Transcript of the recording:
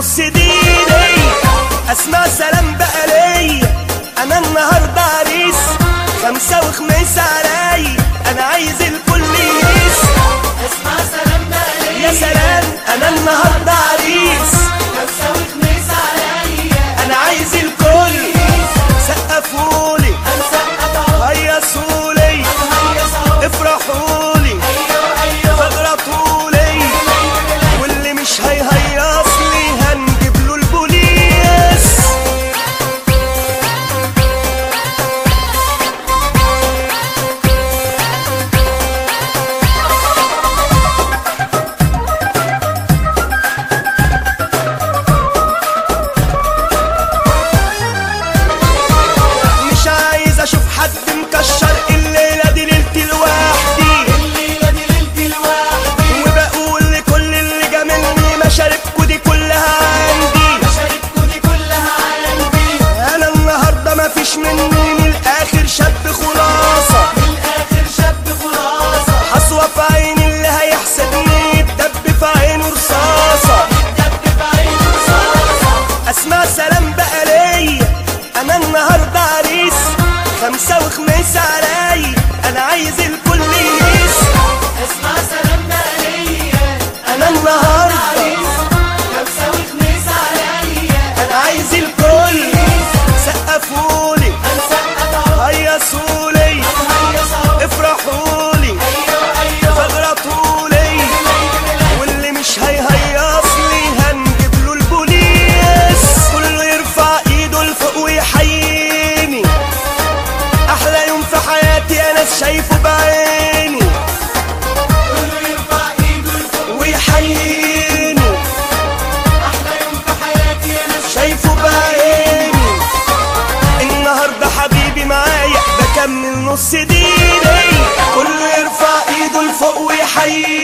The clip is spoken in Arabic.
نص ديني. اسمع سلام بقى ليا، انا النهارده عريس، خمسة وخميس عليا، انا عايز الكل يقيس. اسمع سلام بقى ليا، يا سلام انا النهارده عريس، خمسة وخميس عليا، انا عايز الكل سقفولي هيصولي افرحولي فاغرطولي، واللي مش هيهيصلي هنجيب له البوليس. مش عايز اشوف حد مكشر، الليله دي ليلتي لوحدي، وبقول لكل اللي جاملني مشاربكوا دي كلها عندي. انا النهارده مفيش مني، من الاخر شاب خلاصه، حصوه في عين اللي هيحسدني، يتدب في عينه رصاصه. اسمع سلام بقى ليا، انا النهارده عريس، خمسة وخميس عليا، انا عايز الكل يقيس. اسمع سلام بقى ليا، انا النهارده خمسة وخميس عليا، انا عايز الكل سقفولي هيصولي افرحولي فاغرطولي، واللي مش هيهيصلي هنجيب له البوليس. كله يرفع ايده لفوق ويحييني، احلى يوم في حياتي انا شايفه بعيني، كله يرفع ايده لفوق ويحييني احلى يوم في حياتي انا شايفه بعيني. النهارده حبيبي معايا بكمل نص ديني، كله يرفع ايده لفوق ويحييني.